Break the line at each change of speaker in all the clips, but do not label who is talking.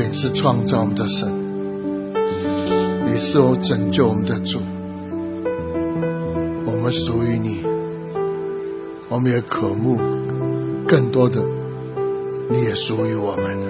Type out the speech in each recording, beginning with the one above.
为你是创造我们的神，你是我拯救我们的主，我们属于你，我们也渴慕更多的你也属于我们。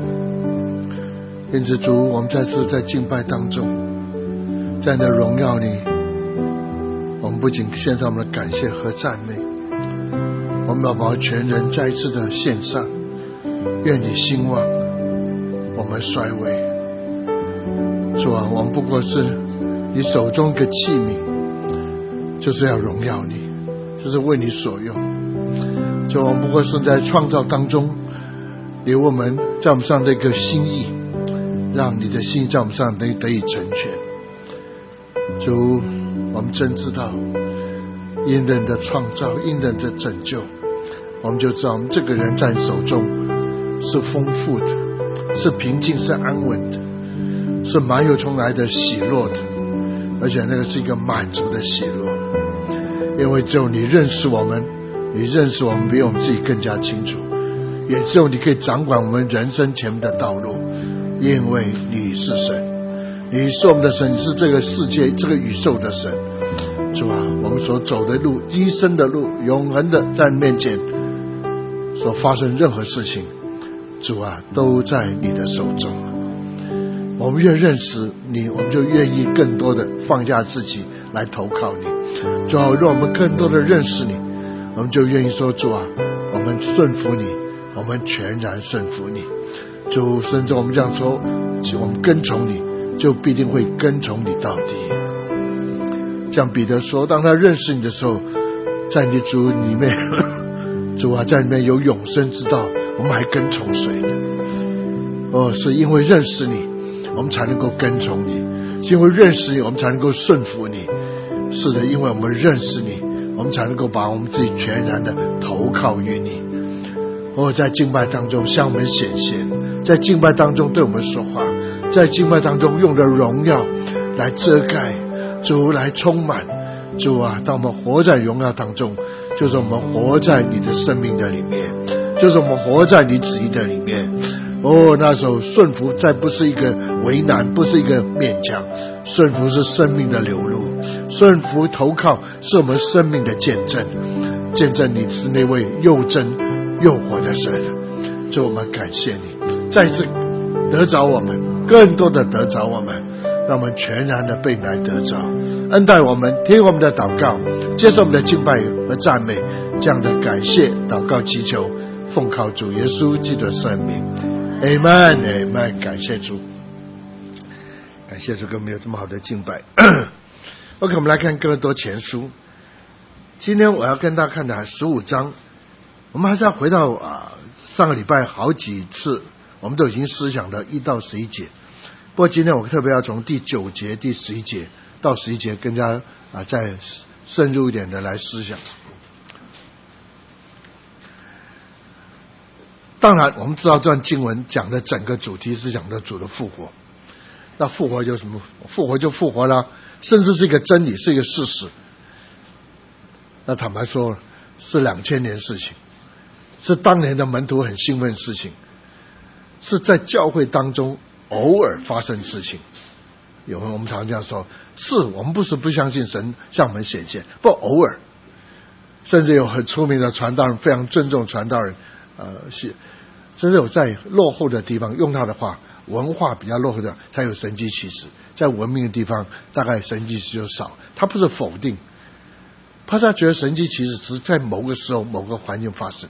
因此主，我们再次在敬拜当中，在你的荣耀里，我们不仅献上我们的感谢和赞美，我们要把全人再一次的献上。愿你兴旺，我们衰微。主啊，我们不过是你手中一个器皿，就是要荣耀你，就是为你所用。主啊，我们不过是在创造当中留我们在我们上的一个心意，让你的心意在我们上得以成全。主，我们真知道因人的创造，因人的拯救，我们就知道我们这个人在你手中是丰富的，是平静，是安稳的，是满有从来的喜乐的，而且那个是一个满足的喜乐。因为只有你认识我们，你认识我们比我们自己更加清楚，也只有你可以掌管我们人生前面的道路，因为你是神，你是我们的神，你是这个世界这个宇宙的神。主啊，我们所走的路，一生的路，永恒的在你面前所发生任何事情，主啊，都在你的手中。我们越认识你，我们就愿意更多的放下自己来投靠你。主啊，让我们更多的认识你，我们就愿意说，主啊，我们顺服你，我们全然顺服你。主，甚至我们这样说，我们跟从你，就必定会跟从你到底。像彼得说，当他认识你的时候，在你主里面主啊，在里面有永生之道，我们还跟从谁呢？是因为认识你，我们才能够跟从你，是因为认识你，我们才能够顺服你。是的，因为我们认识你，我们才能够把我们自己全然的投靠于你。在敬拜当中向我们显现，在敬拜当中对我们说话，在敬拜当中用着荣耀来遮盖，主来充满。主啊，当我们活在荣耀当中，就是我们活在你的生命的里面，就是我们活在你旨意的里面。那时候顺服再不是一个为难，不是一个勉强，顺服是生命的流露，顺服投靠是我们生命的见证，见证你是那位又真又活的神。主，我们感谢你，再次得着我们，更多的得着我们，让我们全然的被来得着，恩待我们，听我们的祷告，接受我们的敬拜和赞美，这样的感谢祷告祈求，奉靠主耶稣基督的圣名，Amen Amen。 感谢主，感谢主，跟我们有这么好的敬拜。OK， 我们来看哥林多前书。今天我要跟大家看的15章，我们还是要回到上个礼拜好几次我们都已经思想的1到11节，不过今天我特别要从第9节第11节到11节更加再深入一点的来思想。当然我们知道这段经文讲的整个主题是讲的主的复活，那复活就什么？复活就复活了，甚至是一个真理，是一个事实。那坦白说是2000年事情，是当年的门徒很兴奋的事情，是在教会当中偶尔发生的事情。我们常这样说，是我们不是不相信神向我们显现，不偶尔，甚至有很出名的传道人，非常尊重传道人，甚至有在落后的地方，用他的话，文化比较落后的才有神迹奇事，在文明的地方大概神迹奇事就少。他不是否定，他觉得神迹奇事只是在某个时候某个环境发生。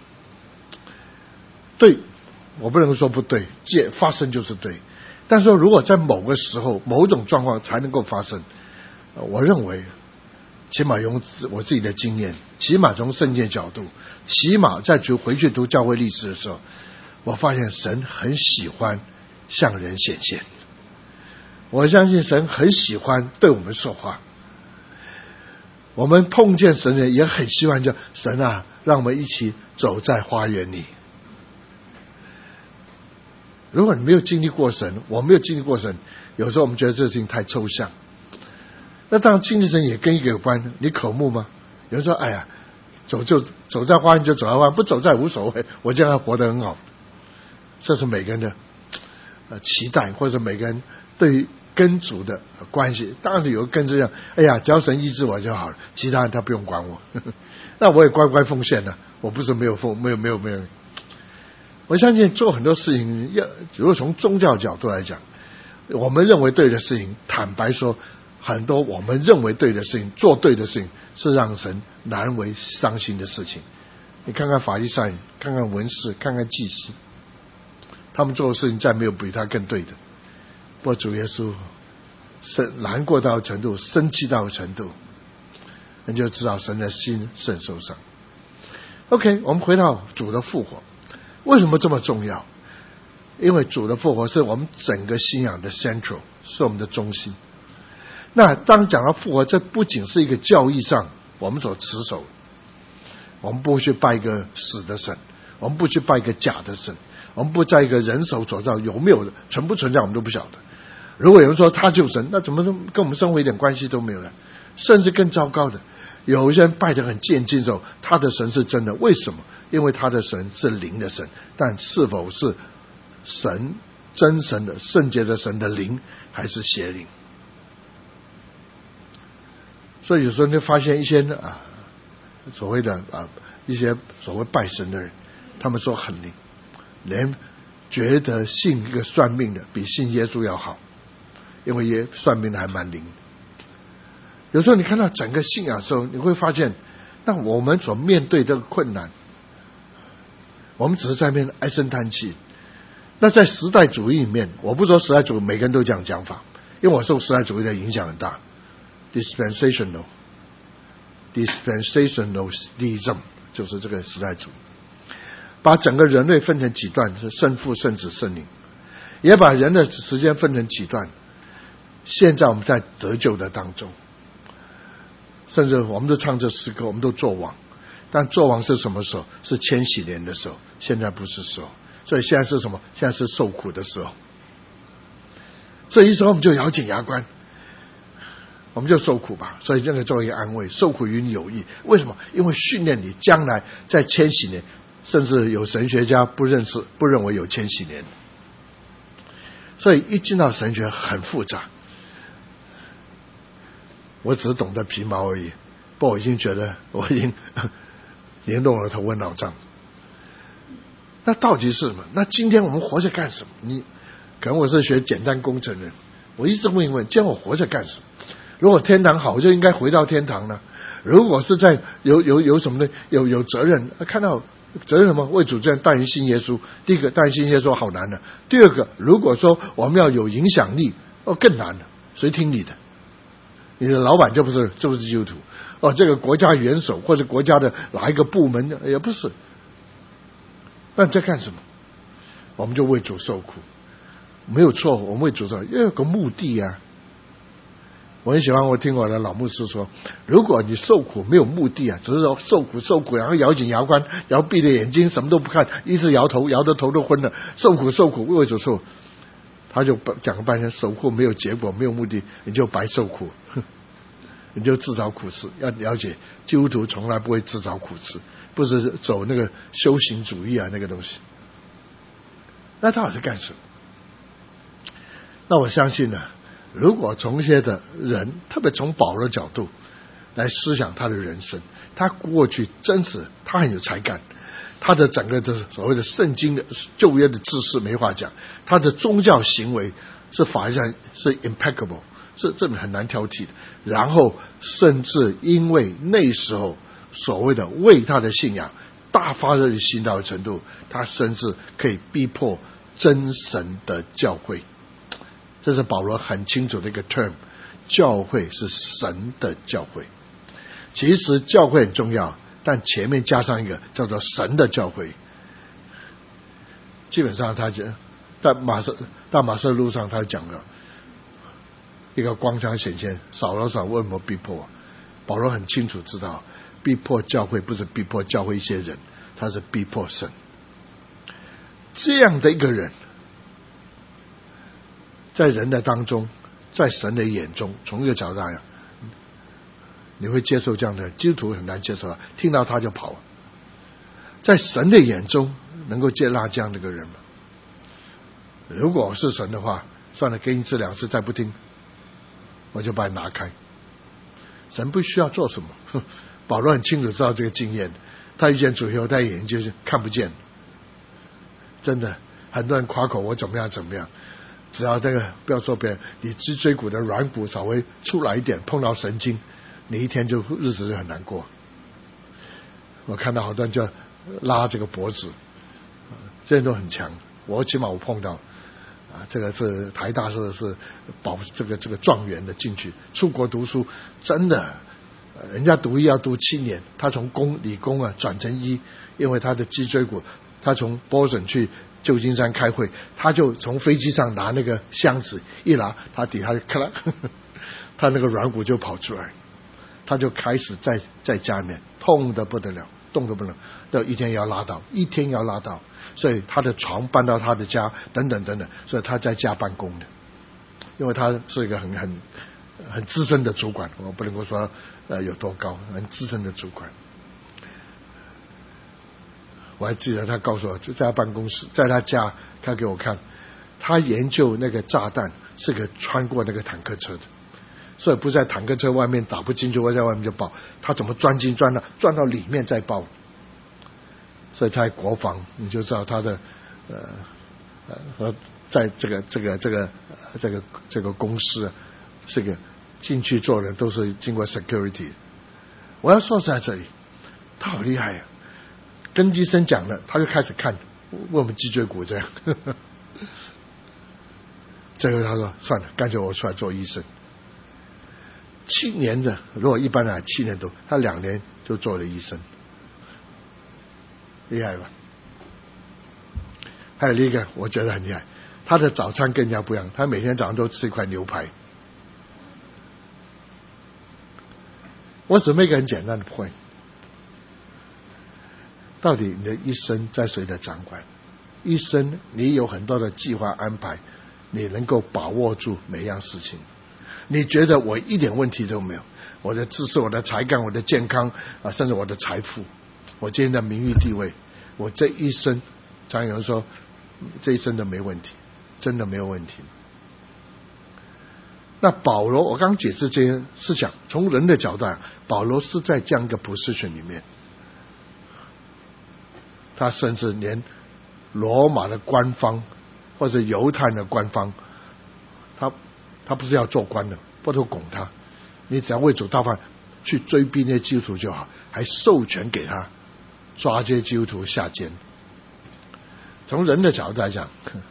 对，我不能说不对，发生就是对，但是说如果在某个时候某种状况才能够发生，我认为起码用我自己的经验，起码从圣经角度，起码在回去读教会历史的时候，我发现神很喜欢向人显现。我相信神很喜欢对我们说话，我们碰见神人也很希望叫神啊，让我们一起走在花园里。如果你没有经历过神，我没有经历过神，有时候我们觉得这事情太抽象。那当然经历神也跟一个有关，你渴慕吗？有人说哎呀，走在花园就走在花园，不走在无所谓，我这样活得很好。这是每个人的期待，或者每个人对于跟主的关系，当然有个跟这样，哎呀，只要神医治我就好了，其他人他不用管我，那我也乖乖奉献了，我不是没有。我相信做很多事情，如果从宗教角度来讲，我们认为对的事情，坦白说，很多我们认为对的事情，做对的事情，是让神难为伤心的事情。你看看法利赛人，看看文士，看看祭司，他们做的事情再没有比他更对的。不过主耶稣难过到程度，生气到程度，你就知道神的心是很受伤。OK， 我们回到主的复活，为什么这么重要？因为主的复活是我们整个信仰的 central， 是我们的中心。那当讲到复活，这不仅是一个教义上我们所持守，我们不去拜一个死的神，我们不去拜一个假的神，我们不在一个人手所造，有没有的存不存在我们都不晓得。如果有人说他就是神，那怎么跟我们生活一点关系都没有了？甚至更糟糕的，有些人拜得很渐进的时候，他的神是真的，为什么？因为他的神是灵的神，但是否是神真神的圣洁的神的灵，还是邪灵？所以有时候你会发现一些所谓的一些所谓拜神的人，他们说很灵，连觉得信一个算命的比信耶稣要好，因为算命的还蛮灵。有时候你看到整个信仰的时候，你会发现，那我们所面对这个困难，我们只是在那边唉声叹气。那在时代主义里面，我不说时代主义每个人都这样讲法，因为我受时代主义的影响很大。dispensationalism 就是这个时代主义，把整个人类分成几段，是圣父圣子圣灵，也把人的时间分成几段。现在我们在得救的当中，甚至我们都唱这诗歌，我们都作王，但作王是什么时候？是千禧年的时候，现在不是时候。所以现在是什么？现在是受苦的时候。所以一时候我们就咬紧牙关，我们就受苦吧。所以这个作为一个安慰，受苦于你有益。为什么？因为训练你将来在千禧年，甚至有神学家不认为有千禧年。所以一进到神学很复杂，我只是懂得皮毛而已。不过我已经觉得我已经连动了头昏脑胀。那到底是什么？那今天我们活着干什么？可能我是学简单工程人，我一直问一问，今天我活着干什么？如果天堂好，我就应该回到天堂了。如果是在有什么呢？有责任，看到责任什么？为主这样带人信耶稣。第一个，带人信耶稣好难的。第二个，如果说我们要有影响力，更难了。谁听你的？你的老板就不是基督徒，这个国家元首或者国家的哪一个部门也不是。那你在干什么？我们就为主受苦，没有错，我们为主受苦要有个目的啊。我很喜欢我听我的老牧师说，如果你受苦没有目的啊，只是说受苦，然后咬紧牙关，然后闭着眼睛什么都不看，一直摇头，摇得头都昏了，受苦为主受，他就讲了半天，受苦没有结果，没有目的，你就白受苦，你就自找苦吃。要了解，基督徒从来不会自找苦吃，不是走那个修行主义那个东西。那到底是干什么？那我相信呢，如果从一些的人，特别从保罗的角度来思想他的人生，他过去真实，他很有才干，他的整个的所谓的圣经的旧约的知识没话讲，他的宗教行为是法律上是 impeccable， 这很难挑剔的。然后甚至因为那时候所谓的为他的信仰大发热心到的程度，他甚至可以逼迫真神的教会。这是保罗很清楚的一个 term， 教会是神的教会。其实教会很重要，但前面加上一个叫做神的教会。基本上他讲在大马色路上他讲了一个光枪显现，扫罗为什么逼迫？保罗很清楚知道，逼迫教会不是逼迫教会一些人，他是逼迫神。这样的一个人，在人的当中，在神的眼中，从一个角度来讲，你会接受这样的人？基督徒很难接受，听到他就跑。在神的眼中，能够接纳这样的一个人吗？ 如果是神的话，算了，给你一次两次，再不听，我就把你拿开。神不需要做什么，保罗很清楚知道这个经验，他遇见主以后，他眼睛就是看不见。真的，很多人夸口我怎么样怎么样，只要这个不要说别人，你脊椎骨的软骨稍微出来一点，碰到神经，你一天就日子就很难过。我看到好多人就拉这个脖子，这些都很强。我起码我碰到。这个是台大是保这个状元的进去，出国读书，真的，人家读医要读7年，他从理工转成医，因为他的脊椎骨，他从波士顿去旧金山开会，他就从飞机上拿那个箱子一拿，他底下就咔啦，他那个软骨就跑出来，他就开始在家里面痛得不得了，动都不能，要一天要拉到，所以他的床搬到他的家，等等等等，所以他在家办公的，因为他是一个很资深的主管，我不能够说有多高，很资深的主管。我还记得他告诉我，就在他办公室，在他家，他给我看，他研究那个炸弹是个穿过那个坦克车的，所以不在坦克车外面打不进去，我在外面就爆，他怎么钻到里面再爆。所以他在国防，你就知道他的在这个公司，这个进去做人都是经过 security。我要说是在这里，他好厉害呀！跟医生讲了，他就开始看，问我们脊椎骨这样。最后他说算了，干脆我出来做医生。7年的，如果一般人7年多，他2年就做了医生。厉害吧？还有另一个我觉得很厉害，他的早餐跟人家不一样，他每天早上都吃一块牛排。我只make一个很简单的 point， 到底你的一生在谁的掌管？一生你有很多的计划安排，你能够把握住每样事情？你觉得我一点问题都没有？我的知识、我的才干、我的健康甚至我的财富，我今天的名誉地位，我这一生，常有人说这一生都没问题，真的没有问题。那保罗，我刚解释这些是讲从人的角度来，保罗是在这样一个 position 里面，他甚至连罗马的官方或者犹太的官方，他不是要做官的，不都拱他，你只要为主大饭去追逼那些基督徒就好，还授权给他抓这些基督徒下监。从人的角度来讲，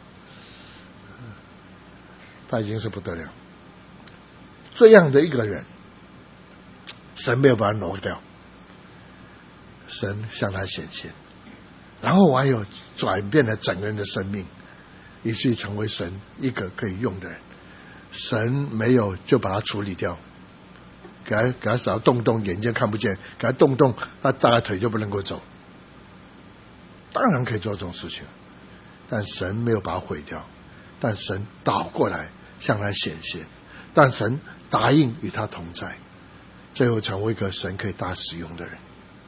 他已经是不得了。这样的一个人，神没有把他挪掉，神向他显现，然后还有转变了整个人的生命，以至于成为神一个可以用的人。神没有就把他处理掉，给他只要动动眼睛看不见，给他动动他大腿就不能够走，当然可以做这种事情，但神没有把他毁掉，但神倒过来向他显现，但神答应与他同在，最后成为一个神可以大使用的人。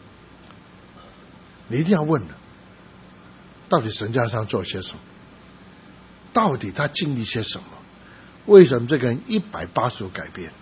你一定要问了，到底神在上做些什么？到底他经历些什么？为什么这个人180度改变？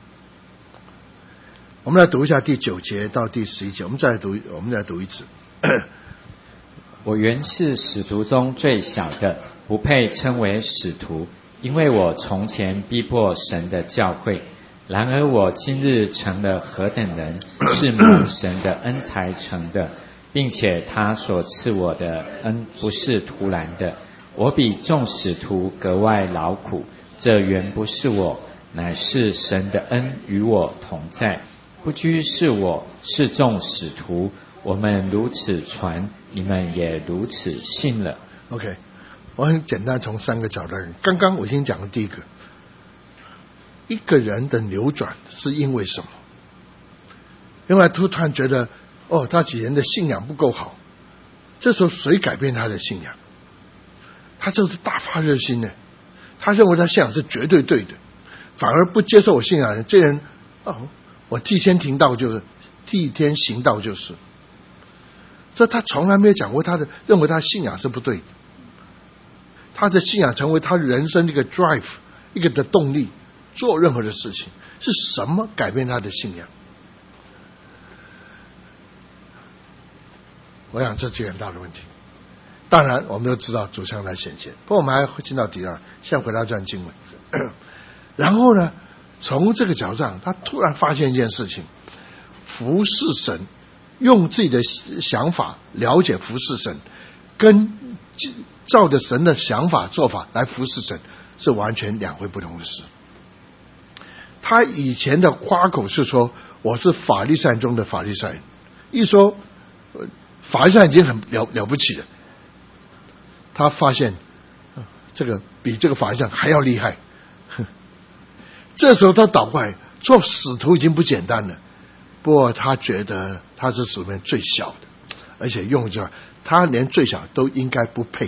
我们来读一下第9节到第11节，我们再读一次。
我原是使徒中最小的，不配称为使徒，因为我从前逼迫神的教会。然而我今日成了何等人，是蒙神的恩才成的，并且他所赐我的恩不是突然的。我比众使徒格外劳苦，这原不是我，乃是神的恩与我同在。不拘是我，是众使徒，我们如此传，你们也如此信了。
OK， 我很简单从3个角度。刚刚我已经讲了第一个，一个人的扭转是因为什么？因为突然觉得他几年的信仰不够好，这时候谁改变他的信仰？他就是大发热心呢，他认为他信仰是绝对对的，反而不接受我信仰的这人我替天行道就是，替天行道就是，这他从来没有讲过认为他信仰是不对的。 他的信仰成为他人生的一个 drive， 一个的动力，做任何的事情。是什么改变他的信仰？我想这是很大的问题。当然我们都知道主将来显现，不过我们还会进到第二，先回到这段经文。然后呢，从这个角度上，他突然发现一件事情：服侍神，用自己的想法了解服侍神，跟照着神的想法做法来服侍神，是完全两回不同的事。他以前的夸口是说我是法利赛人中的法利赛人，一说法利赛人已经很了不起了，他发现这个比这个法利赛人还要厉害。这时候他倒过来，做使徒已经不简单了，不过他觉得他是使徒里面最小的，而且用着他连最小都应该不配。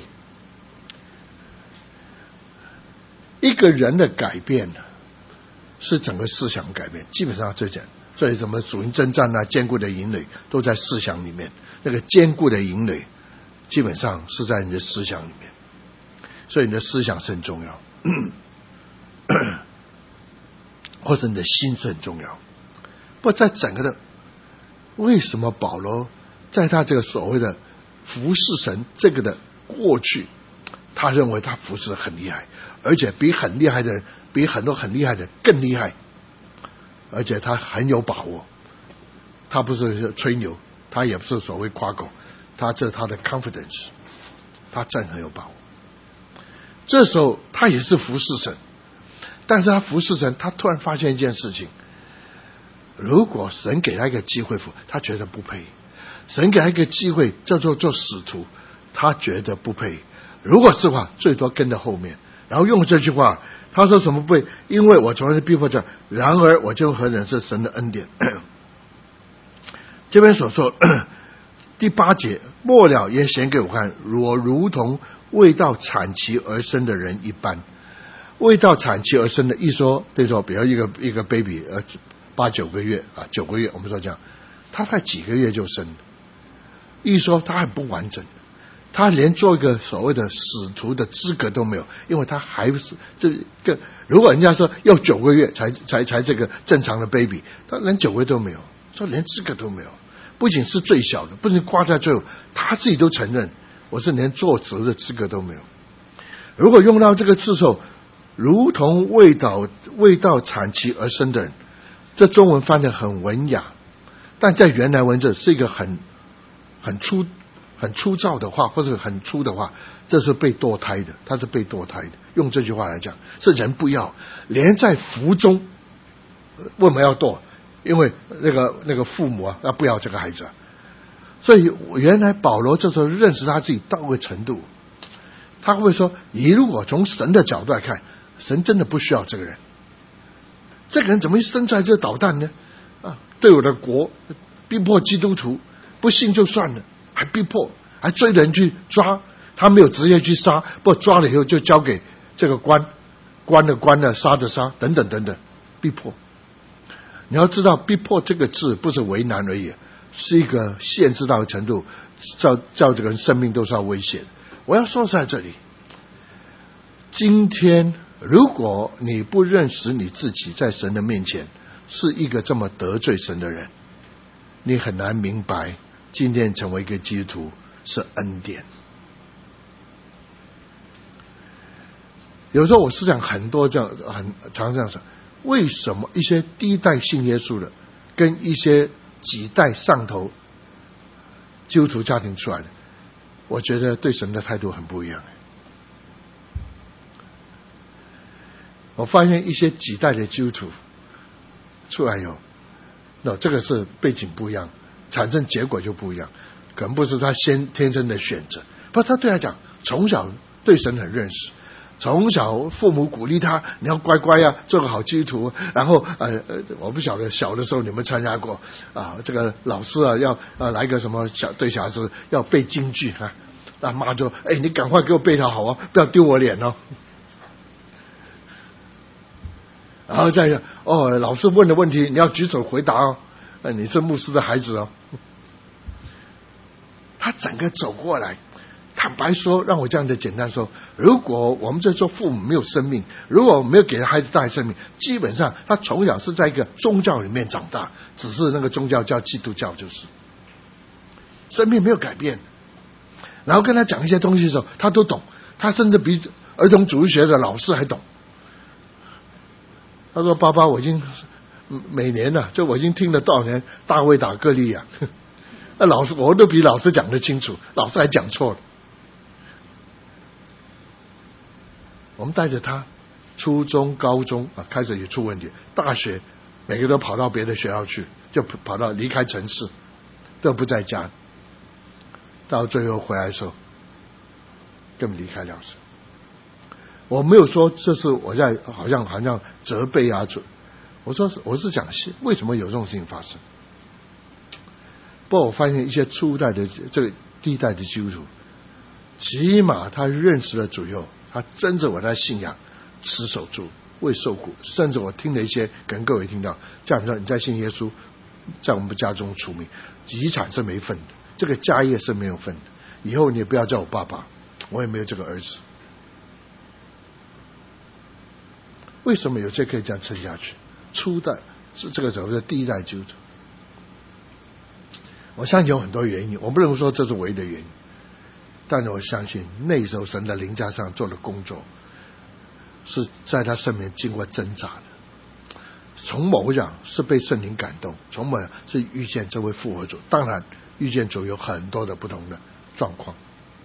一个人的改变呢，是整个思想改变，基本上这讲，所以什么属灵征战啊、坚固的营垒都在思想里面。那个坚固的营垒，基本上是在你的思想里面，所以你的思想是很重要，或者你的心是很重要。不过在整个的，为什么保罗在他这个所谓的服侍神这个的过去，他认为他服侍得很厉害，而且比很厉害的人，比很多很厉害的人更厉害，而且他很有把握，他不是吹牛，他也不是所谓夸口，这是他的 confidence， 他真的很有把握。这时候他也是服侍神，但是他服侍神，他突然发现一件事情：如果神给他一个机会，他觉得不配；神给他一个机会叫做做使徒，他觉得不配。如果是话，最多跟在后面。然后用这句话，他说什么不配？因为我从来逼迫着，然而我就何忍是神的恩典。这边所说第8节，末了也显给我看，我如同未到产期而生的人一般。未到产期而生的，一说对说，比如一个 baby 8、9个月啊，9个月，我们说这样，他才几个月就生了，一说他还不完整，他连做一个所谓的使徒的资格都没有，因为他还是这个，如果人家说要9个月才这个正常的 baby， 他连9个月都没有，说连资格都没有。不仅是最小的，不仅挂在最后，他自己都承认，我是连做使徒的资格都没有。如果用到这个字首，如同未到产期而生的人，这中文翻得很文雅，但在原来文字是一个很粗糙的话，或者很粗的话，这是被堕胎的，他是被堕胎的。用这句话来讲，是人不要，连在腹中，为什么要堕？因为那个父母啊，他不要这个孩子啊。所以原来保罗这时候认识他自己到个程度，他会说，你如果从神的角度来看，神真的不需要这个人，这个人怎么会生出来就捣蛋呢？啊，对我的国逼迫基督徒，不信就算了，还逼迫，还追人去抓，他没有直接去杀，不抓了以后就交给这个关了，杀的杀，等等等等，逼迫。你要知道，逼迫这个字不是为难而已，是一个限制到的程度，叫这个人生命都是要危险。我要说在这里，今天如果你不认识你自己在神的面前是一个这么得罪神的人，你很难明白今天成为一个基督徒是恩典。有时候我思想很多这样，常这样想，为什么一些第一代信耶稣的跟一些几代上头基督徒家庭出来的，我觉得对神的态度很不一样。我发现一些几代的基督徒出来以后，这个是背景不一样，产生结果就不一样，可能不是他天生的选择，不过他对他讲，从小对神很认识，从小父母鼓励他，你要乖乖啊，做个好基督徒。然后我不晓得小的时候你们参加过啊，这个老师啊要来个什么对小孩子要背京剧啊，那妈就你赶快给我背他好啊，不要丢我脸哦。然后再老师问的问题你要举手回答哦，你是牧师的孩子哦。他整个走过来， 坦白说，让我这样的简单说，如果我们这做父母没有生命，如果没有给孩子带来生命，基本上他从小是在一个宗教里面长大，只是那个宗教叫基督教，就是生命没有改变。然后跟他讲一些东西的时候，他都懂，他甚至比儿童主日学的老师还懂。他说：“爸爸，我已经每年了，就我已经听了多少年大卫打歌利亚，那老师我都比老师讲得清楚，老师还讲错了。”我们带着他，初中、高中开始也出问题，大学每个都跑到别的学校去，就跑到离开城市，都不在家。到最后回来的时候，根本离开了神。我没有说这是我在好像责备啊，我是讲为什么有这种事情发生。不过我发现一些初代的这个第一代的基督徒，起码他认识了主以后，他真正把他信仰持守住，未受苦。甚至我听了一些，可能各位听到，这样说你在信耶稣，在我们家中出名，遗产是没份的，这个家业是没有份的，以后你也不要叫我爸爸，我也没有这个儿子。为什么有些可以这样撑下去？初代是这个所谓的第一代基督徒，我相信有很多原因，我不能说这是唯一的原因，但是我相信那时候神的灵加上做的工作，是在他生命经过挣扎的。从某讲是被圣灵感动，从某讲是遇见这位复活主，当然遇见主有很多的不同的状况，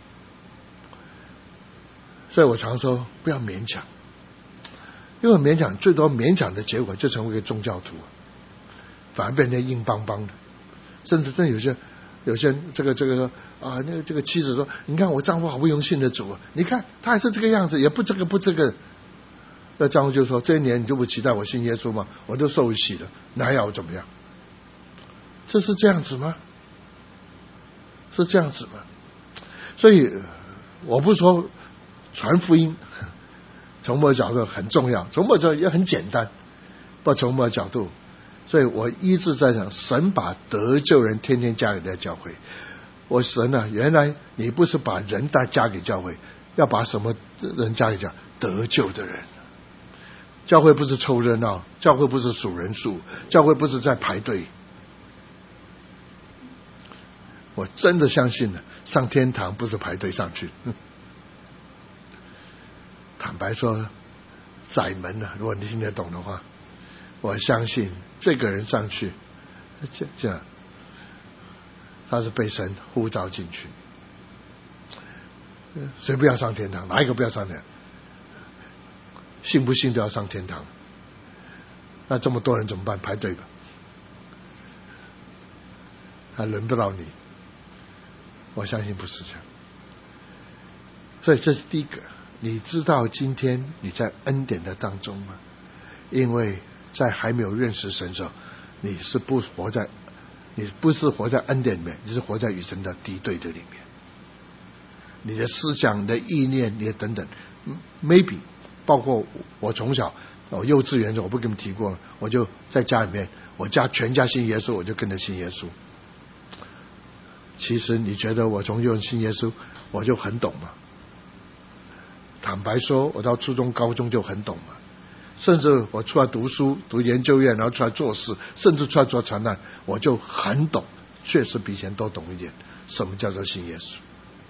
所以我常说不要勉强，因为勉强最多勉强的结果就成为一个宗教徒，反而变成硬邦邦的。甚至真有些这个这个妻子说，你看我丈夫好不容易信的主，你看他还是这个样子，也不这个。那丈夫就说，这一年你就不期待我信耶稣吗？我都受洗了，你还要我怎么样？这是这样子吗？是这样子吗？所以我不是说传福音从某个角度很重要，从某个角度也很简单，不从某个角度，所以我一直在想，神把得救人天天加给在教会。我神啊，原来你不是把人加给教会，要把什么人加给教？得救的人。教会不是凑热闹，教会不是数人数，教会不是在排队。我真的相信了，上天堂不是排队上去。坦白说，窄门如果你听得懂的话，我相信这个人上去，这样他是被神呼召进去。谁不要上天堂？哪一个不要上天堂？信不信都要上天堂。那这么多人怎么办？排队吧，还轮不到你。我相信不是这样。所以这是第一个。你知道今天你在恩典的当中吗？因为在还没有认识神的时候，你不是活在恩典里面，你是活在与神的敌对的里面。你的思想、你的意念、你的等等 ，maybe 包括我从小幼稚园的时候，我不跟你们提过，我就在家里面，我家全家信耶稣，我就跟着信耶稣。其实你觉得我从幼儿信耶稣，我就很懂吗？坦白说，我到初中、高中就很懂了。甚至我出来读书、读研究院，然后出来做事，甚至出来做传单，我就很懂，确实比以前多懂一点。什么叫做信耶稣？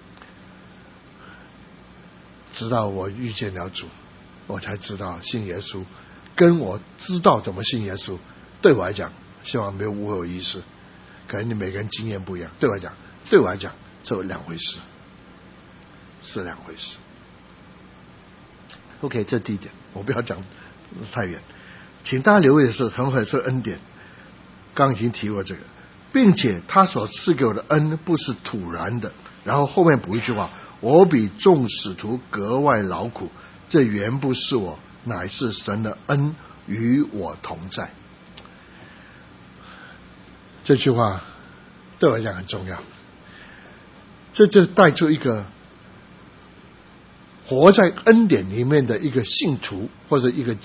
直到我遇见了主，我才知道信耶稣，跟我知道怎么信耶稣，对我来讲，希望没有误会我意思。可能你每个人经验不一样，对我来讲，这是两回事，是两回事。OK， 这第一点，我不要讲太远，请大家留意的是，很是恩典。刚已经提过这个，并且他所赐给我的恩不是突然的。然后后面补一句话：我比众使徒格外劳苦，这原不是我，乃是神的恩与我同在。这句话对我来讲很重要，这就带出一个活在恩典里面的一个信徒，或者一个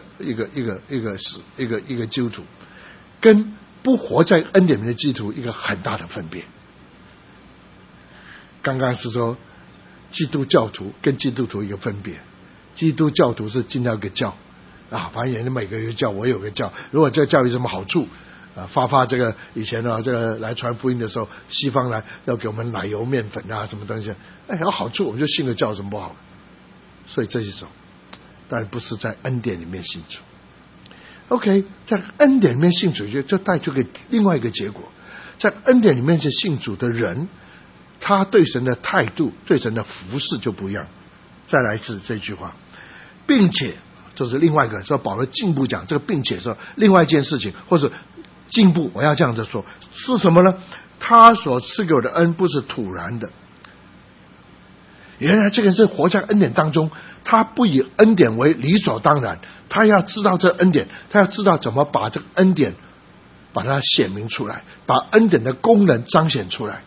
基督徒，跟不活在恩典里面的基督徒一个很大的分别。刚刚是说基督教徒跟基督徒一个分别，基督教徒是进到一个教啊，反正每个有个教，我有个教，如果这个教有什么好处发这个以前呢，这个来传福音的时候，西方来要给我们奶油面粉什么东西，有好处我们就信个教，有什么不好？所以这一种，但不是在恩典里面信主。OK， 在恩典里面信主就带出个另外一个结果，在恩典里面是信主的人，他对神的态度、对神的服事就不一样。再来一次这句话，并且就是另外一个说保罗进一步讲这个，并且说另外一件事情，或者进一步我要这样子说是什么呢？他所赐给我的恩不是突然的，原来这个人是活在恩典当中，他不以恩典为理所当然，他要知道这恩典，他要知道怎么把这个恩典把它显明出来，把恩典的功能彰显出来。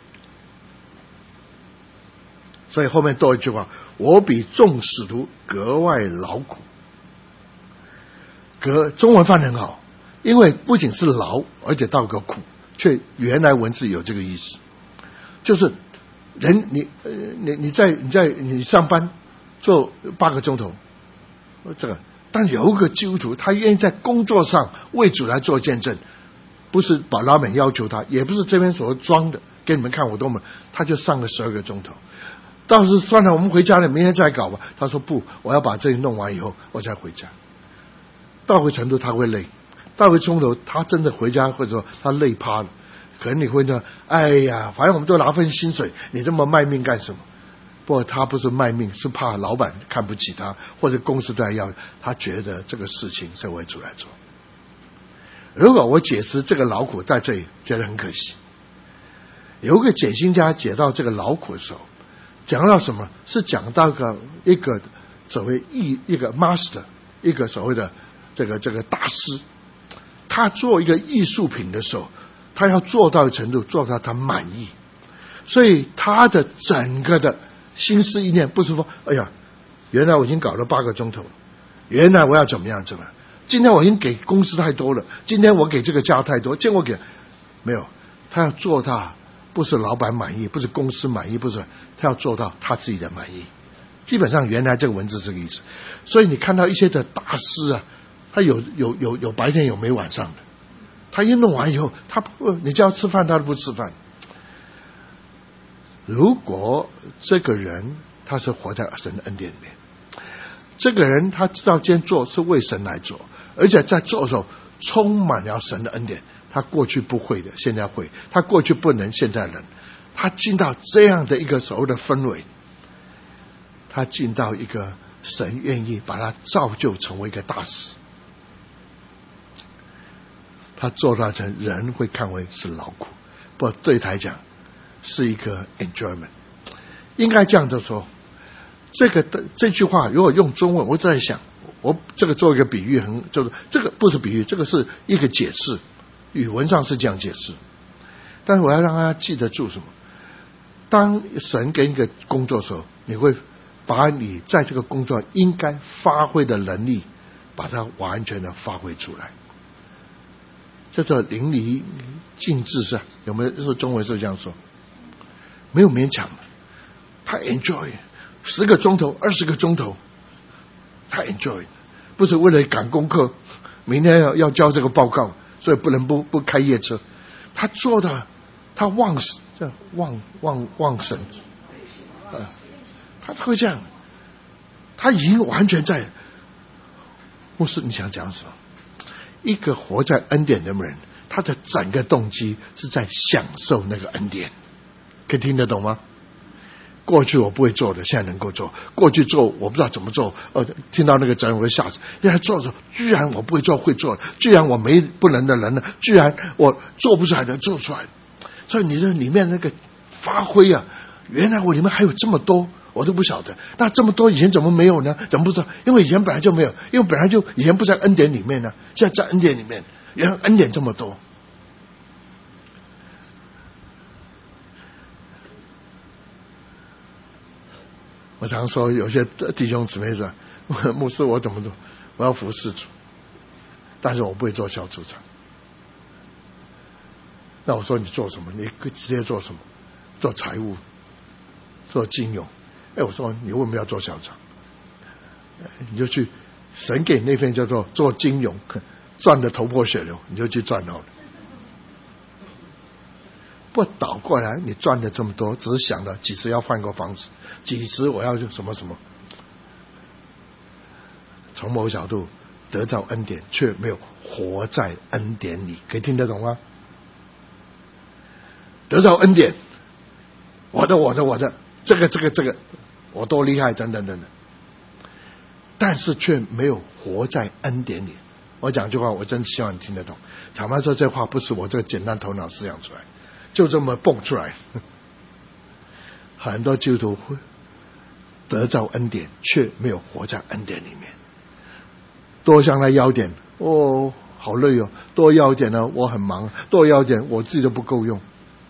所以后面多一句话，我比众使徒格外劳苦。中文翻得很好，因为不仅是劳，而且到个苦，却原来文字有这个意思，就是人你上班做8个钟头，这个，但有一个基督徒，他愿意在工作上为主来做见证，不是把老板要求他，也不是这边所装的，给你们看我多么，他就上个12个钟头。倒是算了，我们回家了，明天再搞吧。他说不，我要把这里弄完以后，我才回家。到个程度他会累，到个钟头他真的回家，或者说他累趴了。可能你会说，哎呀，反正我们都拿份薪水，你这么卖命干什么？不过他不是卖命，是怕老板看不起他，或者公司都要他，觉得这个事情是为主来做。如果我解释这个劳苦在这里，觉得很可惜。有个解经家解到这个劳苦的时候，讲到什么？是讲到一个所谓一个 master， 一个所谓的这个大师，他做一个艺术品的时候，他要做到程度，做到他满意，所以他的整个的心思意念不是说，哎呀，原来我已经搞了8个钟头，原来我要怎么样，今天我已经给公司太多了，今天我给这个家太多，今天我给没有，他要做到不是老板满意，不是公司满意，不是，他要做到他自己的满意。基本上原来这个文字是这个意思。所以你看到一些的大师他有白天有没晚上的，他一弄完以后，你叫他吃饭他都不吃饭。如果这个人他是活在神的恩典里面，这个人他知道今天做是为神来做，而且在做的时候充满了神的恩典，他过去不会的现在会，他过去不能现在能，他进到这样的一个所谓的氛围，他进到一个神愿意把他造就成为一个大师，他做到成人会看为是劳苦，不过对他来讲是一个 enjoyment。 应该这样子说，这句话如果用中文，我在想，我这个做一个比喻，就是这个不是比喻，这个是一个解释，语文上是这样解释，但是我要让大家记得住什么？当神给你一个工作的时候，你会把你在这个工作应该发挥的能力，把它完全的发挥出来。这叫淋漓尽致，是有没有？说中文是这样说，没有勉强的，他 enjoy 10个钟头、20个钟头，他 enjoy， 不是为了赶功课，明天要交这个报告，所以不能不开夜车。他做的，他忘神，他会这样，他已经完全在。牧师，你想讲什么？一个活在恩典的人，他的整个动机是在享受那个恩典，可以听得懂吗？过去我不会做的，现在能够做；过去做我不知道怎么做，听到那个责任我会吓死。现在做的时候，居然我不会做会做，居然我不能的人了，居然我做不出来的做出来。所以你这里面那个发挥原来我里面还有这么多，我都不晓得。那这么多以前怎么没有呢？怎么不知道？因为以前本来就没有，因为本来就以前不在恩典里面呢，现在在恩典里面，原来恩典这么多。我常说有些弟兄姊妹说，牧师我怎么做？我要服侍主，但是我不会做小组长。那我说你做什么？你直接做什么？做财务，做金融， 我说你为什么要做校长？你就去，神给那份叫做做金融，赚得头破血流，你就去赚好了。不倒过来，你赚了这么多，只是想了几时要换个房子，几时我要什么什么。从某角度得到恩典，却没有活在恩典里，可以听得懂吗？得到恩典，我的，这个，我多厉害，等等等等，但是却没有活在恩典里。我讲句话，我真希望你听得懂。坦白说，这话不是我这个简单头脑思想出来，就这么蹦出来。很多基督徒会得到恩典，却没有活在恩典里面。多向他要点，好累哦，多要点呢，我很忙，多要点我自己都不够用。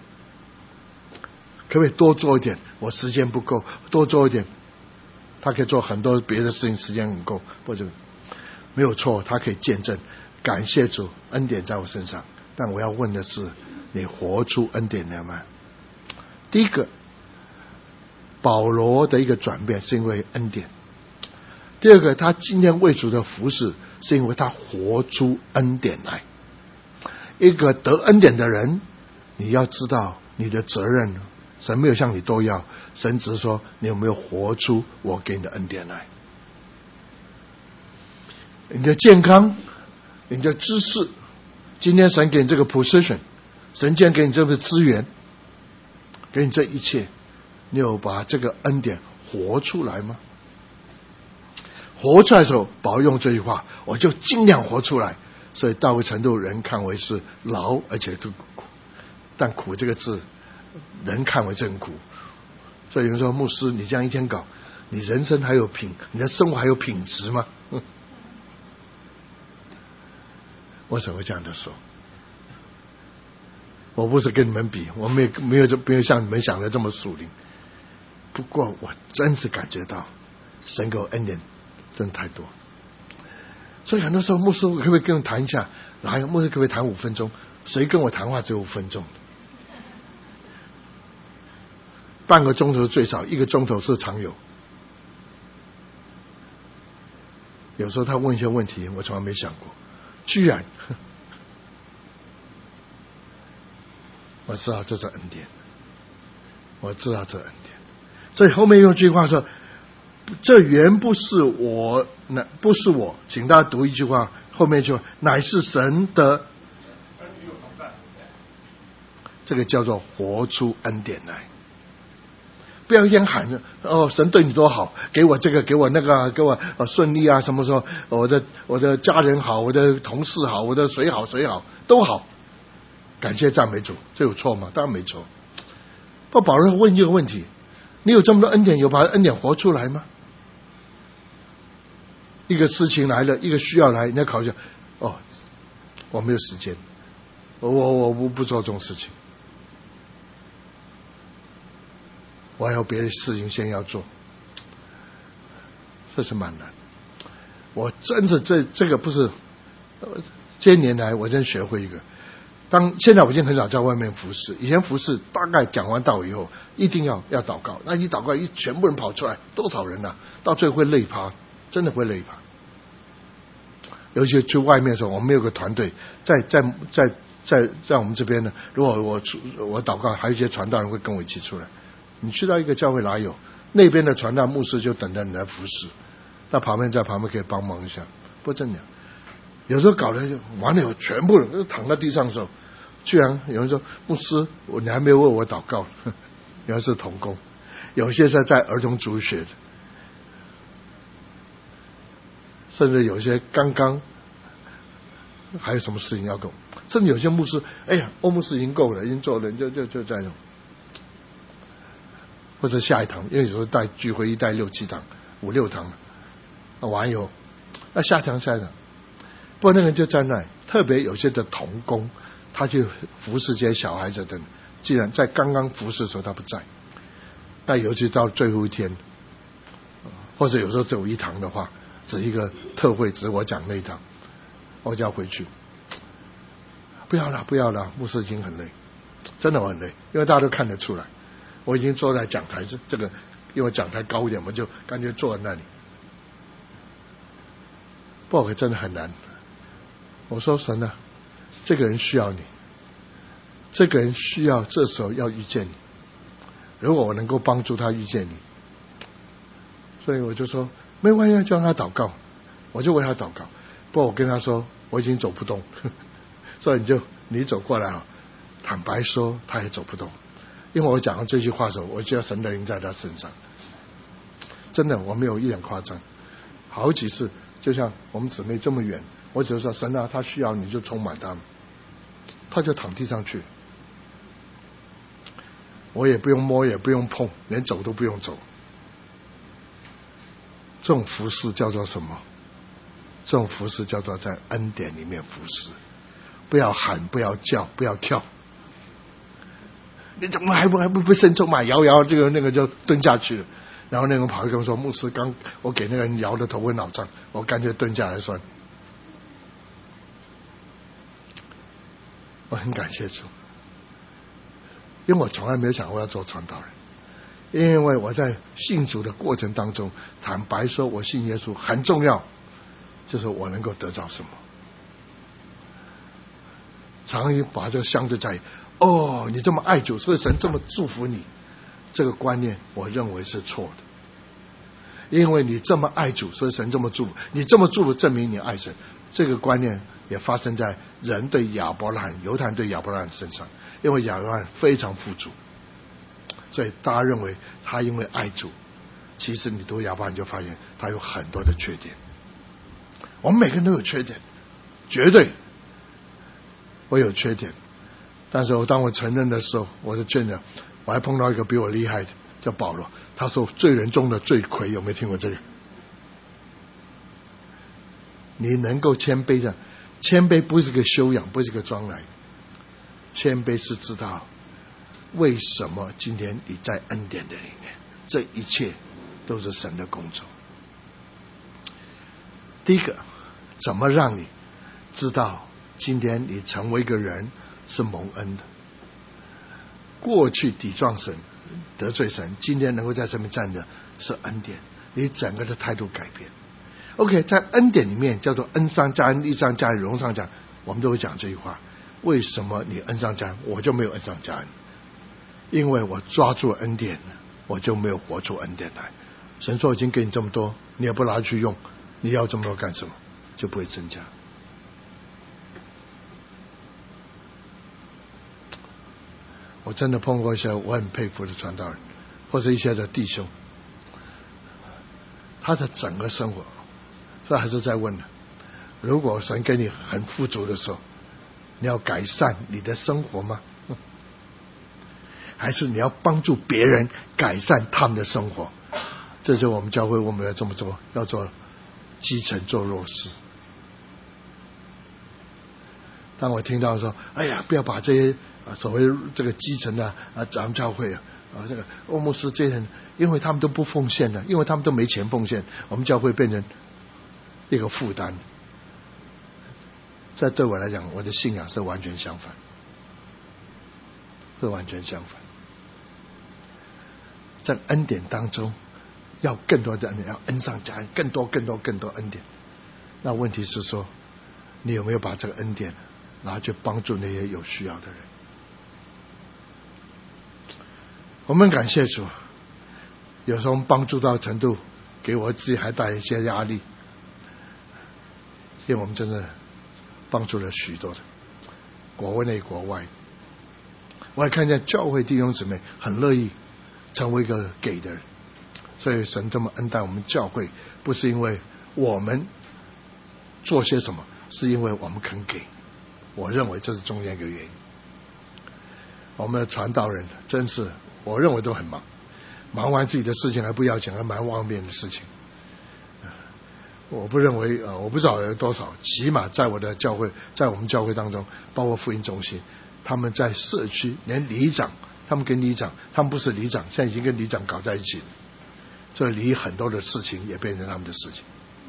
可不可以多做一点？我时间不够，多做一点。他可以做很多别的事情，时间很够，或者没有错，他可以见证，感谢主，恩典在我身上。但我要问的是，你活出恩典了吗？第一个，保罗的一个转变是因为恩典。第二个，他今天为主的服事是因为他活出恩典来。一个得恩典的人，你要知道你的责任，神没有向你多要，神只是说你有没有活出我给你的恩典来。你的健康，你的知识，今天神给你这个 position， 神今天给你这个资源，给你这一切，你有把这个恩典活出来吗？活出来的时候，保罗用这句话，我就尽量活出来。所以到个程度，人看为是劳，而且是苦。但苦这个字，人看为真苦。所以有人说，牧师，你这样一天搞，你人生还有你的生活还有品质吗？为什么会这样的说？我不是跟你们比，我没有像你们想的这么属灵。不过我真是感觉到神给我恩典真的太多。所以很多时候，牧师可不可以跟我谈一下？来，牧师可不可以谈5分钟？谁跟我谈话只有5分钟？半个钟头最少，1个钟头是常有。有时候他问一些问题，我从来没想过，居然，我知道这是恩典，我知道这恩典。所以后面用句话说，这原不是我，不是我，请大家读一句话，后面就乃是神的，这个叫做活出恩典来。不要先喊着神对你多好，给我这个，给我那个，给我顺利啊，什么时候我的家人好，我的同事好，我的谁好都好，感谢赞美主，这有错吗？当然没错。不，保罗问这个问题，你有这么多恩典，有把恩典活出来吗？一个事情来了，一个需要来，你要考虑我没有时间，我不做这种事情，我还有别的事情先要做，这是蛮难。我真的这个不是，这些年来我真学会一个，现在我已经很少在外面服侍，以前服侍大概讲完道以后一定要祷告，那一祷告全部人跑出来，多少人啊，到最后会累趴，真的会累趴。尤其去外面的时候，我们有个团队在我们这边呢，如果我祷告，还有一些传道人会跟我一起出来。你去到一个教会哪有？那边的传道牧师就等着你来服侍，在旁边可以帮忙一下。不真的，有时候搞得完了以后，全部人都躺在地上的时候，居然有人说牧师，你还没有为我祷告。原来是同工，有些是在儿童主学的，甚至有些刚刚还有什么事情要搞，甚至有些牧师，欧牧师已经够了，已经做了，就在那种。或者下一堂，因为有时候带聚会一带6、7堂、5、6堂，完以后，那下一堂。不过那个人就在那，特别有些的同工，他去服侍这些小孩子的，既然在刚刚服侍的时候他不在，那尤其到最后一天，或者有时候只有1堂的话，只一个特会，只是我讲那一堂，我就要回去。不要了，牧师已经很累，真的我很累，因为大家都看得出来。我已经坐在讲台这个因为讲台高一点，我就干脆坐在那里。不过真的很难。我说神啊，这个人需要你，这个人需要这时候要遇见你。如果我能够帮助他遇见你，所以我就说没关系，就让他祷告，我就为他祷告。不过我跟他说我已经走不动，所以你走过来啊，坦白说他也走不动。因为我讲了这句话的时候，我觉得神的灵在他身上，真的我没有一点夸张。好几次就像我们姊妹这么远，我只是说神啊，他需要你就充满他们，他就躺地上去，我也不用摸也不用碰，连走都不用走。这种服侍叫做什么？这种服侍叫做在恩典里面服侍。不要喊，不要叫，不要跳。你怎么还不慎重嘛？摇这个那个就蹲下去了。然后那个人跑去跟我说：“牧师，刚我给那个人摇的头昏脑胀，我干脆蹲下来算。”我很感谢主，因为我从来没有想过要做传道人。因为我在信主的过程当中，坦白说我信耶稣很重要，就是我能够得到什么。常常把这个相对在哦，你这么爱主，所以神这么祝福你，这个观念我认为是错的。因为你这么爱主，所以神这么祝福你，这么祝福证明你爱神。这个观念也发生在人对亚伯拉罕、犹太人对亚伯拉罕身上，因为亚伯拉罕非常富足，所以大家认为他因为爱主。其实你读亚伯拉罕就发现他有很多的缺点。我们每个人都有缺点，绝对我有缺点，但是当我承认的时候，我就觉得我还碰到一个比我厉害的，叫保罗。他说罪人中的罪魁，有没有听过这个？你能够谦卑的，谦卑不是个修养，不是个装来，谦卑是知道为什么今天你在恩典的里面，这一切都是神的工作。第一个，怎么让你知道今天你成为一个人是蒙恩的？过去抵撞神、得罪神，今天能够在上面站的是恩典，你整个的态度改变。OK， 在恩典里面叫做恩上加恩，义上加义，荣上加恩，我们都会讲这句话。为什么你恩上加恩，我就没有恩上加恩？因为我抓住恩典，我就没有活出恩典来。神说已经给你这么多，你也不拿去用，你要这么多干什么？就不会增加。我真的碰过一些我很佩服的传道人，或者一些的弟兄，他的整个生活，所以还是在问呢：如果神给你很富足的时候，你要改善你的生活吗？还是你要帮助别人改善他们的生活？这就是我们教会我们要这么做，要做基层，做弱势。当我听到说，哎呀，不要把这些所谓这个基层的咱们教会这个欧牧师这些人，因为他们都不奉献的，因为他们都没钱奉献，我们教会变成一个负担。这对我来讲，我的信仰是完全相反，是完全相反。在恩典当中，要更多的恩典，要恩上加恩，更多恩典。那问题是说，你有没有把这个恩典拿去帮助那些有需要的人？我们感谢主，有时候帮助到程度，给我自己还带一些压力，因为我们真的帮助了许多的国内国外。我也看见教会弟兄姊妹很乐意成为一个给的人，所以神这么恩待我们教会，不是因为我们做些什么，是因为我们肯给。我认为这是中间一个原因。我们的传道人真是我认为都很忙，忙完自己的事情还不要紧，还忙外面的事情。我不认为我不知道有多少，起码在我的教会，在我们教会当中，包括福音中心，他们在社区连里长，他们跟里长，他们不是里长，现在已经跟里长搞在一起了，所以里很多的事情也变成他们的事情。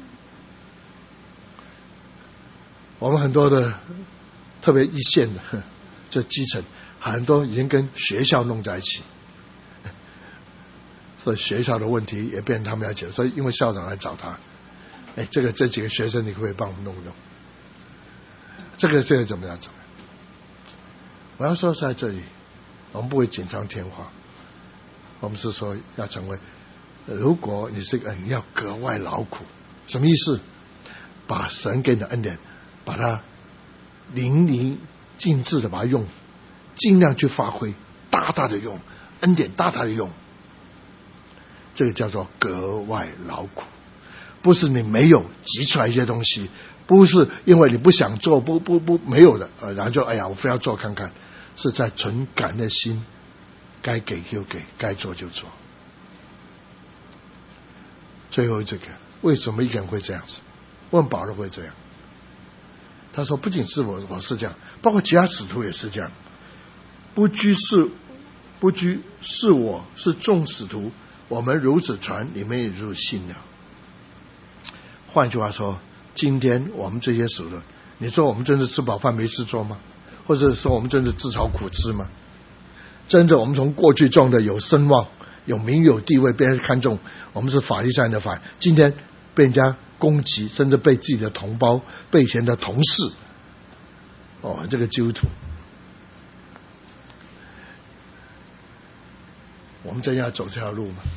我们很多的特别一线的这基层，很多已经跟学校弄在一起， 所以学校的问题也变成他们要解决，所以因为校长来找他，这几个学生你可不可以帮我们弄弄？这个怎么样？我要说是在这里，我们不会锦上添花，我们是说要成为，如果你是个人，你要格外劳苦，什么意思？把神给你的恩典，把它淋漓尽致的把它用，尽量去发挥，大大的用，恩典大大的用，这个叫做格外劳苦。不是你没有挤出来一些东西，不是因为你不想做，没有的，然后就我非要做看看，是在纯感恩的心，该给就给，该做就做。最后这个，为什么一个人会这样子？问保罗会这样，他说不仅是我是这样，包括其他使徒也是这样。不拘是我是众使徒，我们如此传，你们也如此信了。换句话说，今天我们这些使徒，你说我们真的吃饱饭没事做吗？或者说我们真的自讨苦吃吗？真的我们从过去中的有声望、有名有地位，被人看重，我们是法利赛人的法，今天被人家攻击，甚至被自己的同胞、被以前的同事，这个基督徒，我们真要走这条路吗？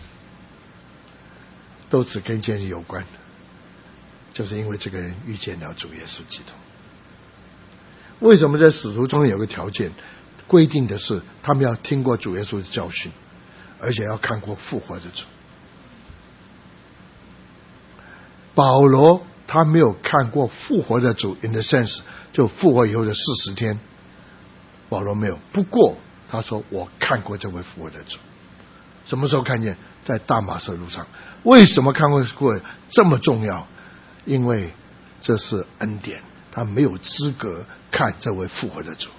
都只跟今日有关，就是因为这个人遇见了主耶稣基督。为什么在使徒中有个条件规定的是，他们要听过主耶稣的教训，而且要看过复活的主。保罗他没有看过复活的主 in the sense 就复活以后的40天，保罗没有。不过他说我看过这位复活的主。什么时候看见？在大马色路上。为什么看过这么重要？因为这是恩典，他没有资格看这位复活的主，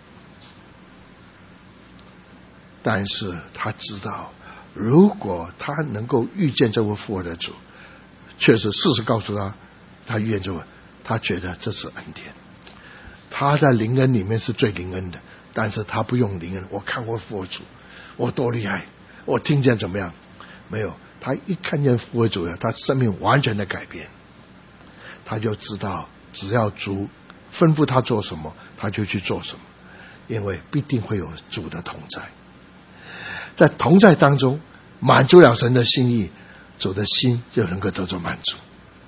但是他知道，如果他能够遇见这位复活的主，确实事实告诉他，他遇见这位，他觉得这是恩典。他在灵恩里面是最灵恩的，但是他不用灵恩。我看过复活主，我多厉害，我听见怎么样？没有，他一看见复活主，他生命完全的改变，他就知道只要主吩咐他做什么，他就去做什么，因为必定会有主的同在。在同在当中满足了神的心意，主的心就能够得到满足。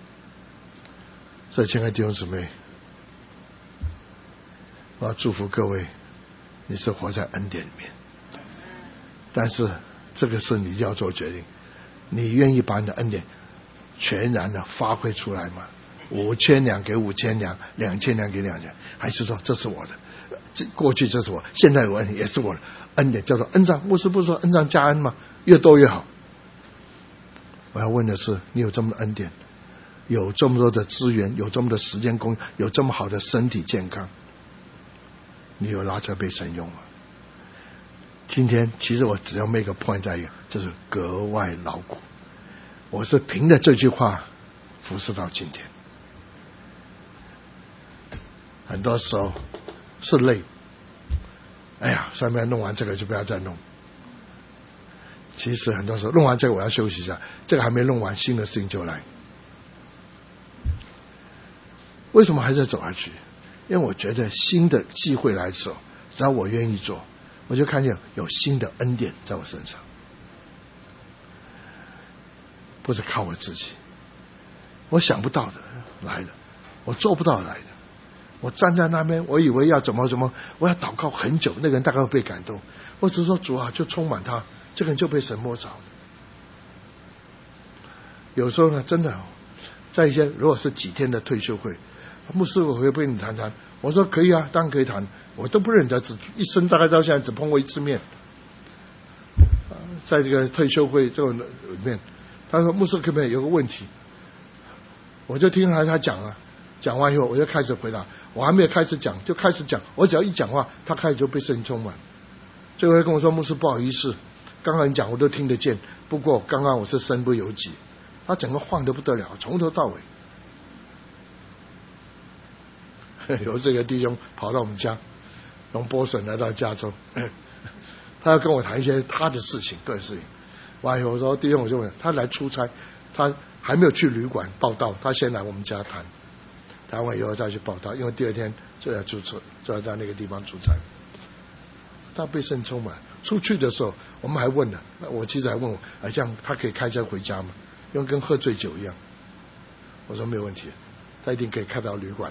所以亲爱的弟兄姊妹，我要祝福各位，你是活在恩典里面，但是这个是你要做决定，你愿意把你的恩典全然的发挥出来吗？5000两给5000两，2000两给2000，还是说这是我的，过去这是我，现在我也是我的恩典，叫做恩杖。牧师不是说恩杖加恩吗？越多越好。我要问的是，你有这么的恩典，有这么多的资源，有这么多的时间供应，有这么好的身体健康，你有拿着被神用吗？今天其实我只要 make a point 在一个，就是格外劳苦。我是凭着这句话服侍到今天。很多时候是累，上面弄完这个就不要再弄。其实很多时候弄完这个我要休息一下，这个还没弄完，新的事情就来。为什么还在走下去？因为我觉得新的机会来的时候，只要我愿意做，我就看见有新的恩典在我身上，不是靠我自己，我想不到的来了，我做不到来的。我站在那边，我以为要怎么，我要祷告很久，那个人大概会被感动。我只是说主啊，就充满他，这个人就被神摸着。有时候呢，真的在一些如果是几天的退休会，牧师我会不会跟你谈谈？我说可以啊，当然可以谈。我都不认得，一生大概到现在只碰过一次面。在这个退休会这种里面，他说牧师可不可以有个问题？我就听他讲了。讲完以后我就开始回答，我还没有开始讲就开始讲，我只要一讲话他开始就被圣灵充满。最后跟我说，牧师不好意思，刚刚你讲我都听得见，不过刚刚我是身不由己。他整个晃得不得了，从头到尾。有这个弟兄跑到我们家，从波士顿来到加州，他要跟我谈一些他的事情，个人事情。 完以后我说弟兄，我就问他来出差，他还没有去旅馆报道，他先来我们家谈，谈完以后再去报道，因为第二天就要出差，就要在那个地方出差。他被圣充满，出去的时候我们还问了，我妻子还问我，这样他可以开车回家吗？因为跟喝醉酒一样。我说没有问题，他一定可以开到旅馆。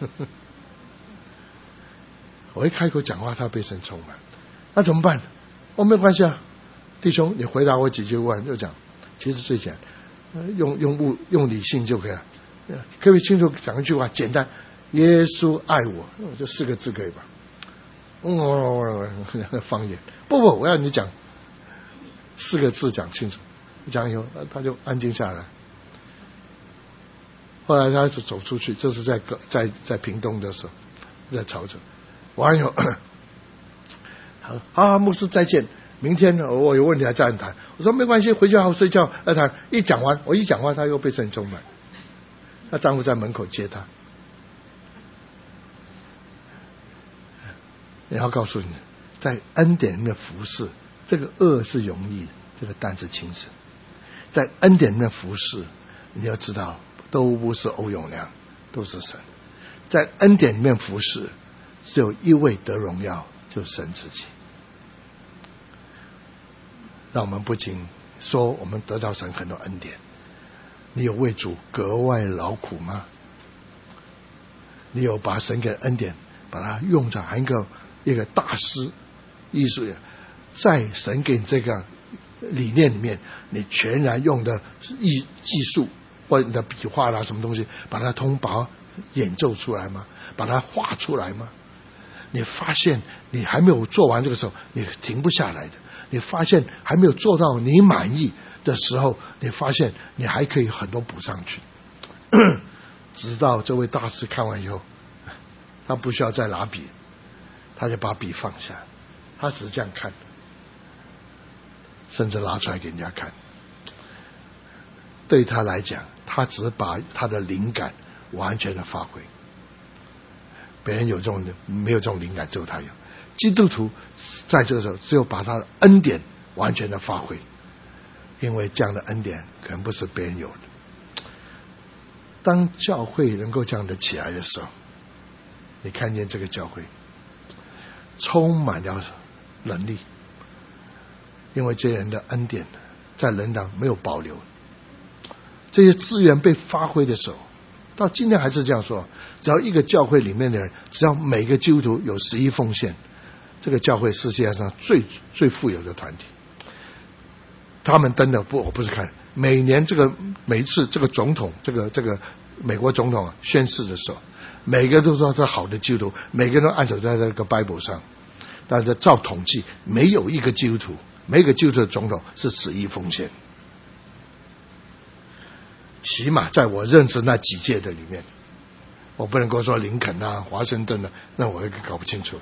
我一开口讲话，他被圣充满，那怎么办？没有关系啊，弟兄，你回答我几句问就讲，其实最简单，用理性就可以了。可不可以清楚讲一句话？简单，耶稣爱我，就4个字可以吧？方言不，我要你讲4个字讲清楚，讲以后他就安静下来。后来他就走出去，这是在屏东的时候，在潮州。完以后，好，牧师再见，明天我有问题再谈。我说没关系，回去好好睡觉再谈。我一讲话，他又被圣充满。她丈夫在门口接她。也要告诉你，在恩典里面服侍，这个恶是容易的，这个担是轻省。在恩典里面服侍，你要知道，都不是欧永良，都是神。在恩典里面服侍，只有一位得荣耀，就是神自己。让我们不仅说我们得到神很多恩典，你有为主格外劳苦吗？你有把神给的恩典把它用在一个大师艺术家，在神给你这个理念里面，你全然用的技术或者你的笔画啦什么东西，把它演奏出来吗？把它画出来吗？你发现你还没有做完这个时候，你停不下来的。你发现还没有做到你满意的时候，你发现你还可以很多补上去。直到这位大师看完以后，他不需要再拿笔，他就把笔放下，他只是这样看，甚至拿出来给人家看。对他来讲，他只是把他的灵感完全的发挥。别人没有这种灵感，只有他有。基督徒在这个时候只有把他的恩典完全的发挥，因为这样的恩典可能不是别人有的。当教会能够这样的起来的时候，你看见这个教会充满了能力，因为这些人的恩典在人当没有保留，这些资源被发挥的时候，到今天还是这样说，只要一个教会里面的人，只要每个基督徒有11奉献，这个教会是世界上最富有的团体。他们真的我不是看每一次这个总统这个美国总统宣誓的时候，每个都说是好的基督徒，每个人都按手在这个 Bible 上，但是照统计，没有一个基督徒，每个基督徒的总统是11奉献。起码在我认识那几届的里面，我不能够说林肯啊、华盛顿啊，那我也搞不清楚。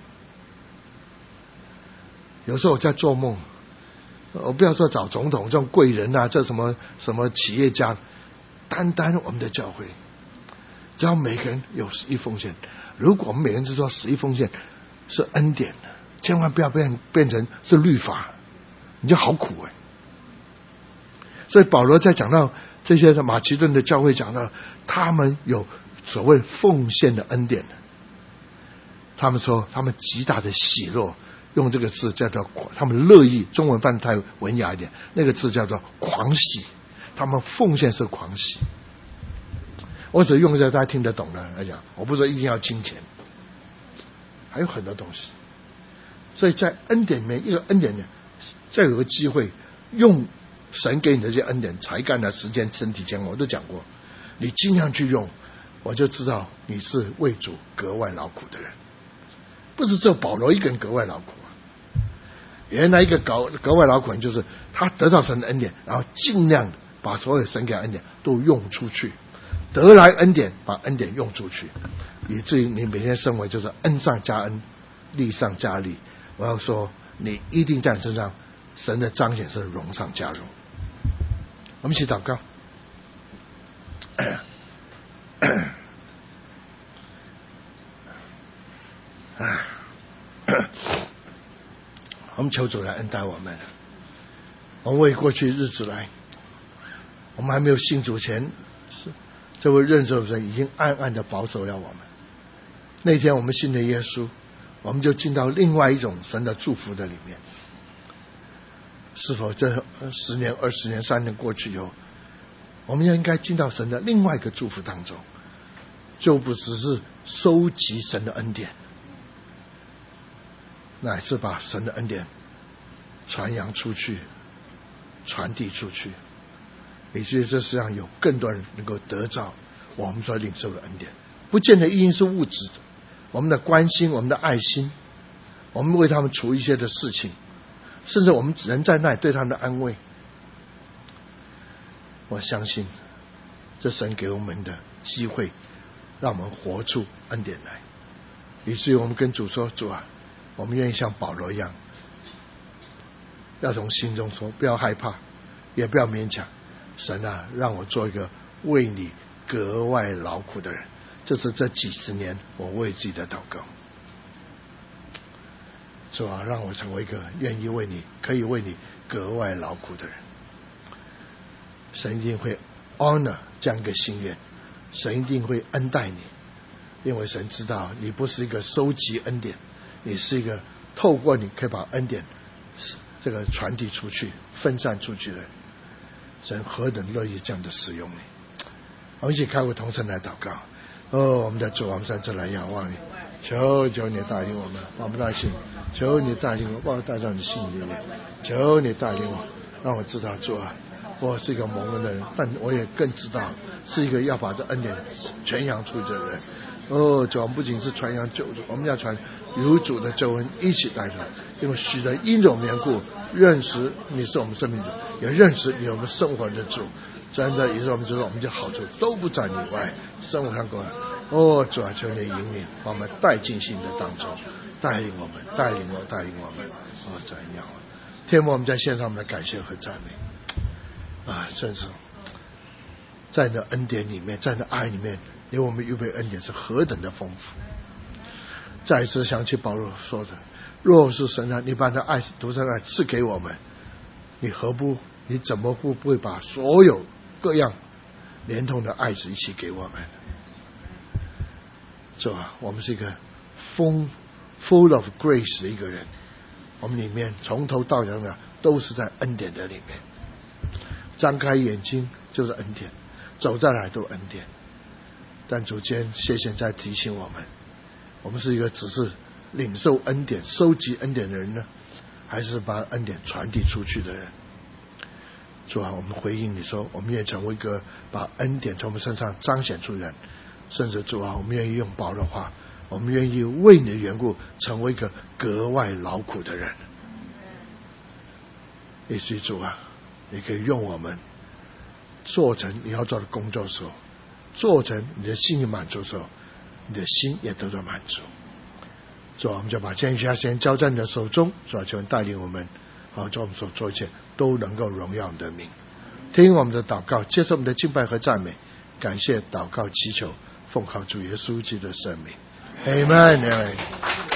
有时候我在做梦，我不要说找总统这种贵人啊，这什么企业家，单单我们的教会，只要每个人有11奉献，如果我们每个人只说11奉献是恩典的，千万不要变成是律法，你就好苦哎。所以保罗在讲到这些的马其顿的教会，讲到他们有所谓奉献的恩典，他们说他们极大的喜乐，用这个字叫做他们乐意，中文翻太文雅一点，那个字叫做狂喜，他们奉献是狂喜。我只用这大家听得懂的来讲，我不是说一定要金钱，还有很多东西。所以在恩典里面，一个恩典里面，再有个机会用神给你的这些恩典、才干的时间、身体健康，我都讲过，你尽量去用，我就知道你是为主格外劳苦的人。不是只有保罗一个人格外劳苦啊，原来一个格外劳苦人就是他得到神的恩典，然后尽量把所有神给的恩典都用出去，得来恩典把恩典用出去，以至于你每天生活就是恩上加恩，利上加利。我要说，你一定在你身上神的彰显是荣上加荣。我们一起祷告。我们求主来恩待我们。 我们为过去日子来，我们还没有信主前，这位认识的人已经暗暗的保守了我们。那天我们信了耶稣，我们就进到另外一种神的祝福的里面。是否这10年、20年、3年过去以后，我们应该进到神的另外一个祝福当中，就不只是收集神的恩典，乃是把神的恩典传扬出去，传递出去，也就是这世上有更多人能够得着我们所领受的恩典，不见得一定是物质的，我们的关心，我们的爱心，我们为他们处一些的事情，甚至我们人在那里对他们的安慰。我相信这神给我们的机会，让我们活出恩典来，以至于我们跟主说，主啊，我们愿意像保罗一样，要从心中说，不要害怕，也不要勉强，神啊，让我做一个为你格外劳苦的人。这是这几十年我为自己的祷告。主啊，让我成为一个愿意为你，可以为你格外劳苦的人。神一定会 honor 这样一个心愿，神一定会恩待你，因为神知道你不是一个收集恩典，你是一个透过你可以把恩典这个传递出去、分散出去的人。神何等乐意这样的使用你。我们一起开口同声来祷告。我们的主，我们在这来仰望你，求你带领我们，我们带领，求你带领我，把我带到你心里面，求你带领我，让我知道主啊，我是一个蒙恩的人，但我也更知道是一个要把这恩典传扬出去的人。主，我们不仅是传扬救主，我们要传有主的救恩一起带着，因为许的因种缘故，认识你是我们生命主，也认识你我们生活的主。真的也是我们知道，我们的好处都不在你外，生活上过来。主啊，求你引领，把我们带进信的当中，带领我们，带领我们。怎样？天父，我们在献上我们的感谢和赞美。真是在你的恩典里面，在你的爱里面，给我们预备恩典是何等的丰富。再一次想起保罗说的，若是神啊，你把你的爱独生爱赐给我们，你怎么不会把所有各样连同的爱子一起给我们？是吧？我们是一个 full of grace 的一个人，我们里面从头到脚的都是在恩典的里面。张开眼睛就是恩典，走在哪都恩典。但主今天谢谢在提醒我们，我们是一个只是领受恩典、收集恩典的人呢，还是把恩典传递出去的人？主啊，我们回应你说，我们愿意成为一个把恩典从我们身上彰显出人，甚至主啊，我们愿意用保罗的话，我们愿意为你的缘故成为一个格外劳苦的人。也许主啊，你可以用我们做成你要做的工作的时候，做成你的心里满足的时候，你的心也得到满足。主啊，我们就把这些先交在你的手中，主啊，求你带领我们，好，做我们所做一切都能够荣耀你的名。听我们的祷告，接受我们的敬拜和赞美，感谢祷告祈求，奉靠主耶稣基督的圣名。Amen.